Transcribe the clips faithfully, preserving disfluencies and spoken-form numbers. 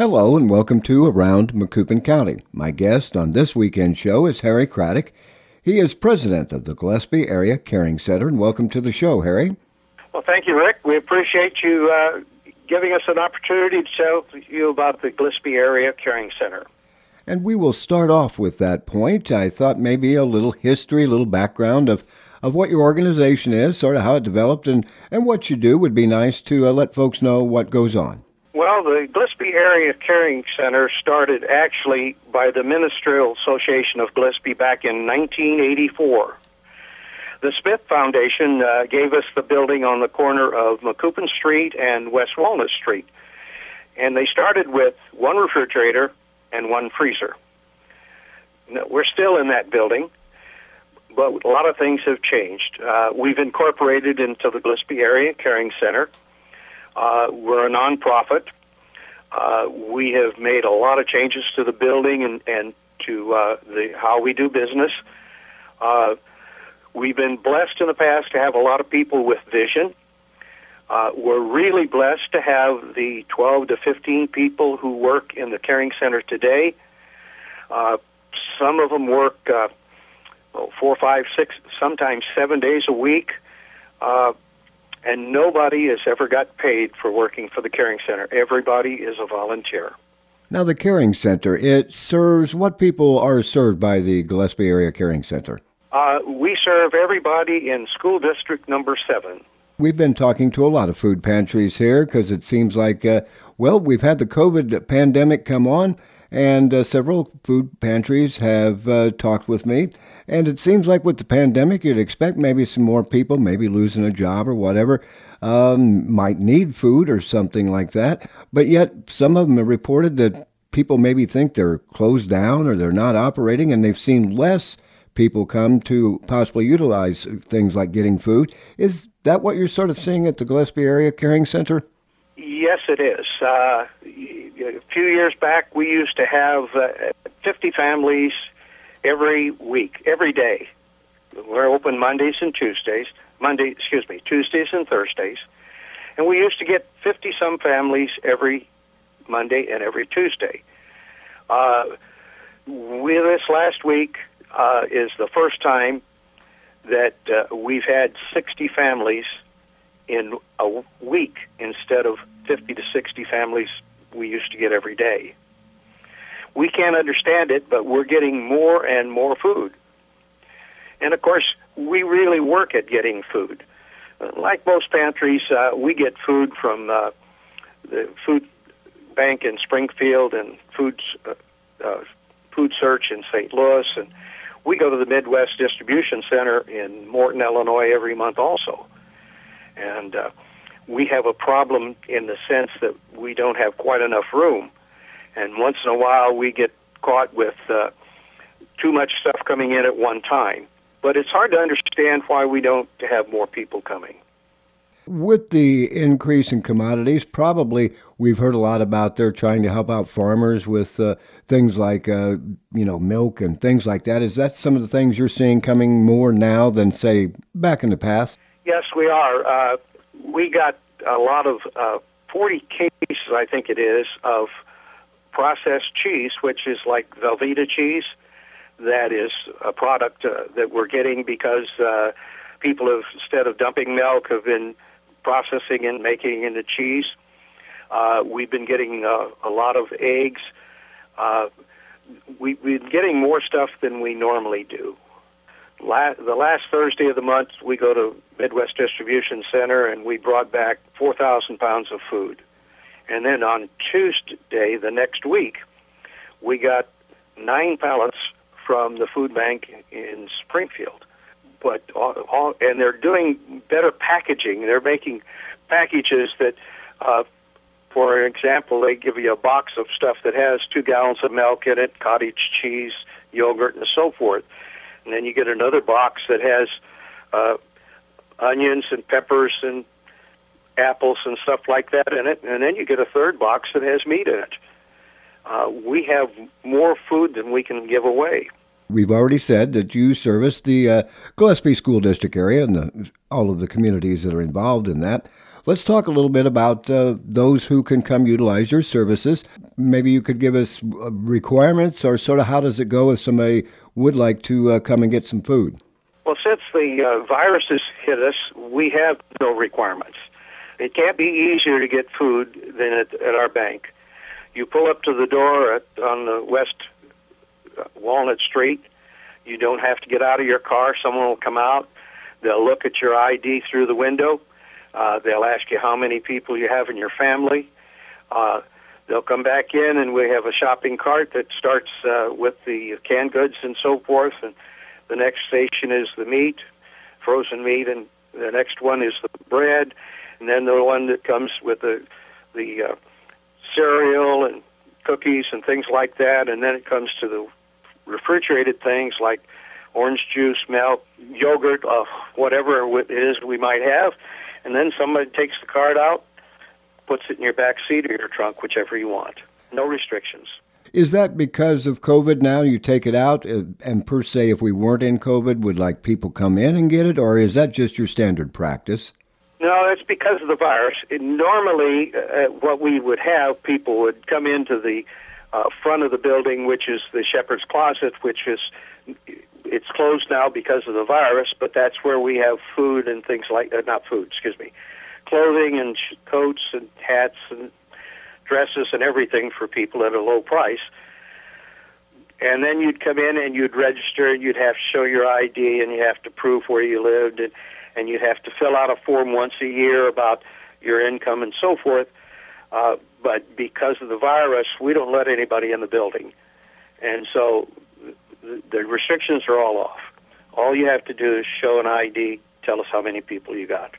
Hello and welcome to Around Macoupin County. My guest on this weekend show is Harry Craddock. He is president of the Gillespie Area Caring Center, and welcome to the show, Harry. Well, thank you, Rick. We appreciate you uh, giving us an opportunity to tell you about the Gillespie Area Caring Center. And we will start off with that point. I thought maybe a little history, a little background of, of what your organization is, sort of how it developed, and, and what you do would be nice to uh, let folks know what goes on. Well, the Gillespie Area Caring Center started actually by the Ministerial Association of Gillespie back in nineteen eighty-four. The Smith Foundation uh, gave us the building on the corner of Macoupin Street and West Walnut Street. And they started with one refrigerator and one freezer. Now, we're still in that building, but a lot of things have changed. Uh, we've incorporated into the Gillespie Area Caring Center. Uh, we're a nonprofit. Uh, we have made a lot of changes to the building and, and to uh, the how we do business. Uh, we've been blessed in the past to have a lot of people with vision. Uh, we're really blessed to have the twelve to fifteen people who work in the Caring Center today. Uh, some of them work uh, four, five, six, sometimes seven days a week. Uh, And nobody has ever got paid for working for the Caring Center. Everybody is a volunteer. Now, the Caring Center, it serves what people are served by the Gillespie Area Caring Center? Uh, we serve everybody in school district number seven. We've been talking to a lot of food pantries here because it seems like, uh, well, we've had the COVID pandemic come on, and uh, several food pantries have uh, talked with me. And it seems like with the pandemic, you'd expect maybe some more people, maybe losing a job or whatever, um, might need food or something like that. But yet some of them have reported that people maybe think they're closed down or they're not operating, and they've seen less people come to possibly utilize things like getting food. Is that what you're sort of seeing at the Gillespie Area Caring Center? Yes, it is. Uh, a few years back, we used to have uh, fifty families every week, every day. We're open Mondays and Tuesdays, Monday, excuse me, Tuesdays and Thursdays. And we used to get fifty-some families every Monday and every Tuesday. Uh, we, this last week uh, is the first time that uh, we've had sixty families in a week instead of fifty to sixty families we used to get every day. We can't understand it, but we're getting more and more food. And, of course, we really work at getting food. Like most pantries, uh, we get food from uh, the food bank in Springfield and food, uh, uh, food search in Saint Louis. And we go to the Midwest Distribution Center in Morton, Illinois every month also. And uh, we have a problem in the sense that we don't have quite enough room. And once in a while, we get caught with uh, too much stuff coming in at one time. But it's hard to understand why we don't have more people coming. With the increase in commodities, probably we've heard a lot about they're trying to help out farmers with uh, things like, uh, you know, milk and things like that. Is that some of the things you're seeing coming more now than, say, back in the past? Yes, we are. Uh, we got a lot of uh, forty cases, I think it is, of processed cheese, which is like Velveeta cheese. That is a product uh, that we're getting because uh, people have, instead of dumping milk, have been processing and making into cheese. Uh, we've been getting uh, a lot of eggs. Uh, we, we've been getting more stuff than we normally do. La- the last Thursday of the month, we go to Midwest Distribution Center, and we brought back four thousand pounds of food. And then on Tuesday, the next week, we got nine pallets from the food bank in Springfield. But all, all, and they're doing better packaging. They're making packages that, uh, for example, they give you a box of stuff that has two gallons of milk in it, cottage cheese, yogurt, and so forth. And then you get another box that has uh, onions and peppers and apples and stuff like that in it, and then you get a third box that has meat in it. Uh, we have more food than we can give away. We've already said that you service the uh, Gillespie School District area and the, all of the communities that are involved in that. Let's talk a little bit about uh, those who can come utilize your services. Maybe you could give us uh, requirements, or sort of how does it go if somebody would like to uh, come and get some food? Well, since the uh, virus has hit us, we have no requirements. It can't be easier to get food than at, at our bank. You pull up to the door at, on the West Walnut Street. You don't have to get out of your car. Someone will come out. They'll look at your I D through the window. Uh, they'll ask you how many people you have in your family. Uh, they'll come back in, and we have a shopping cart that starts uh, with the canned goods and so forth. And the next station is the meat, frozen meat, and the next one is the bread, and then the one that comes with the the uh, cereal and cookies and things like that. And then it comes to the refrigerated things like orange juice, milk, yogurt, uh, whatever it is we might have. And then somebody takes the card out, puts it in your back seat or your trunk, whichever you want. No restrictions. Is that because of COVID now you take it out? Uh, and per se, if we weren't in COVID, would like people come in and get it? Or is that just your standard practice? No, it's because of the virus. It, normally, uh, what we would have, people would come into the uh, front of the building, which is the Shepherd's Closet, which is, it's closed now because of the virus, but that's where we have food and things like, uh, not food, excuse me, clothing and sh- coats and hats and dresses and everything for people at a low price. And then you'd come in and you'd register, and you'd have to show your I D, and you have to prove where you lived, and, and you'd have to fill out a form once a year about your income and so forth. Uh, but because of the virus, we don't let anybody in the building. And so the, the restrictions are all off. All you have to do is show an I D, tell us how many people you got.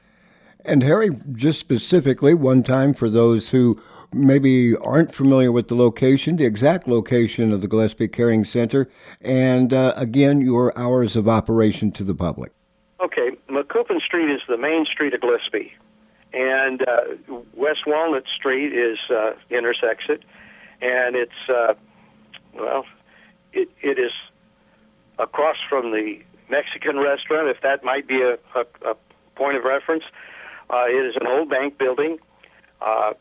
And Harry, just specifically, one time for those who maybe aren't familiar with the location, the exact location of the Gillespie Caring Center, and uh, again, your hours of operation to the public. Okay, Macoupin Street is the main street of Gillespie, and uh, West Walnut Street is uh, intersects it, and it's, uh, well, it, it is across from the Mexican restaurant, if that might be a, a, a point of reference. Uh, it is an old bank building. Uh,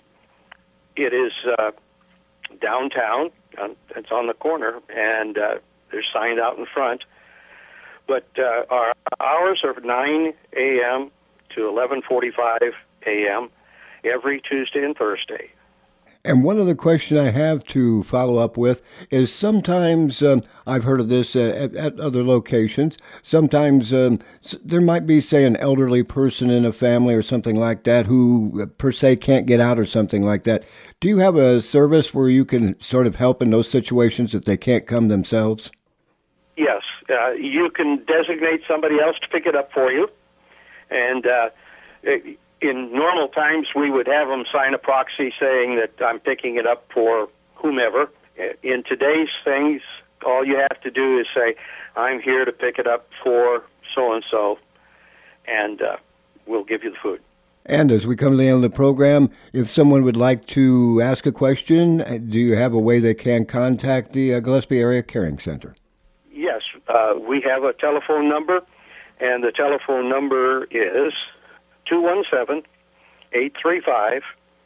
it is uh, downtown. Um, it's on the corner, and uh, there's signed out in front. But uh, our hours are nine a.m. to eleven forty-five a.m. every Tuesday and Thursday. And one other question I have to follow up with is sometimes, um, I've heard of this uh, at, at other locations, sometimes um, there might be, say, an elderly person in a family or something like that who uh, per se can't get out or something like that. Do you have a service where you can sort of help in those situations if they can't come themselves? Yes. Uh, you can designate somebody else to pick it up for you. And uh, it, in normal times, we would have them sign a proxy saying that I'm picking it up for whomever. In today's things, all you have to do is say, I'm here to pick it up for so-and-so, and uh, we'll give you the food. And as we come to the end of the program, if someone would like to ask a question, do you have a way they can contact the uh, Gillespie Area Caring Center? Yes, uh, we have a telephone number, and the telephone number is two one seven, eight three five,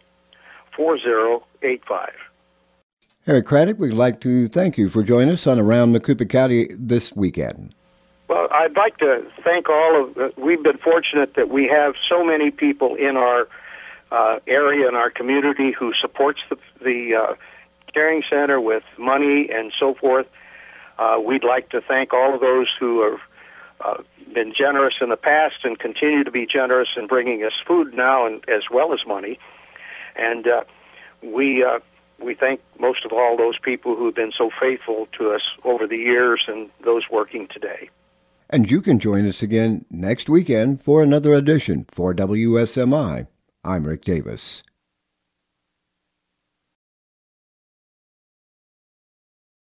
four zero eight five. Harry Craddock, we'd like to thank you for joining us on Around Macoupin County this weekend. Well, I'd like to thank all of, uh, we've been fortunate that we have so many people in our uh, area and our community who supports the, the uh, Caring Center with money and so forth. Uh, we'd like to thank all of those who have uh, been generous in the past and continue to be generous in bringing us food now, and as well as money. And uh, we uh, we thank most of all those people who have been so faithful to us over the years and those working today. And you can join us again next weekend for another edition. For W S M I, I'm Rick Davis.